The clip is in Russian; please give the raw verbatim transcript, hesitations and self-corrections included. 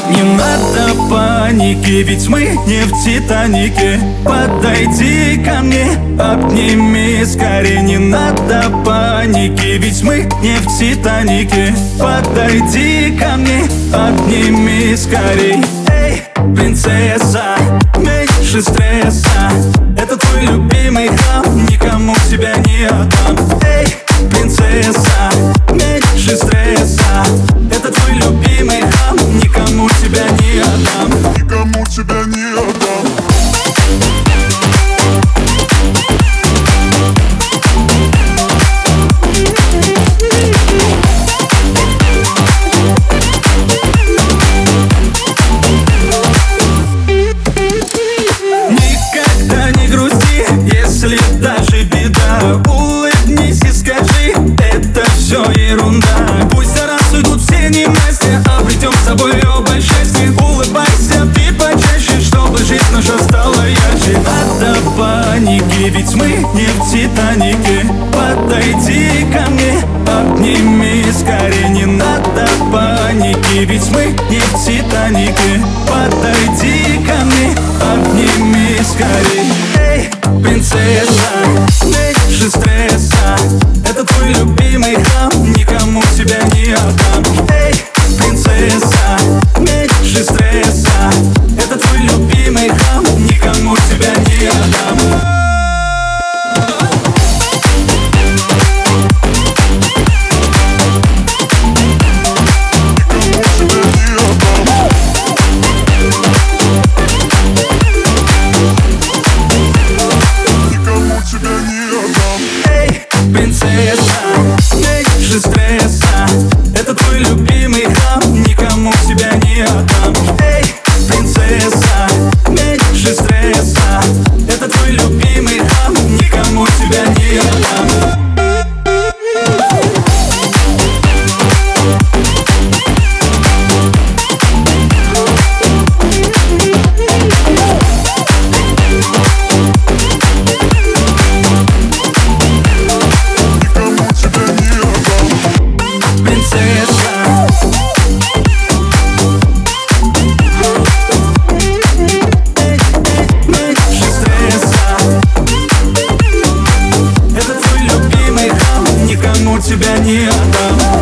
Не надо паники, ведь мы не в Титанике. Подойди ко мне, обними скорее. Не надо паники, ведь мы не в Титанике. Подойди ко мне, обними скорей. Эй, принцесса, меньше стресса. Это твой любимый храм, никому тебя не отдам. Эй, принцесса, меньше стресса. Это твой любимый храм, никому тебя не отдам. Никому тебя не отдам. Никогда не грусти, если даже беда. Улыбнись и скажи, это все ерунда. Пусть за раз уйдут все ненастья, обретем с собой оба счастье. Улыбайся ты почаще, чтобы жизнь наша стала ярче. Надо паники, ведь мы не в Титанике. Подойди ко мне, обними скорее. Не надо паники, ведь мы не в Титанике. Подойди ко мне, обними скорей. Эй, принцесса, меньше стресса. Это твой любимый храм, никому тебя не отдам. Эй, принцесса, меньше стресса. Это твой любимый храм, никому тебя не отдам. Принцесса, меньше стресса. Это твой любимый храм, никому тебя не отдам. Эй, принцесса, меньше стресса. Это твой любимый храм, никому тебя не отдам. Тебя не отдам.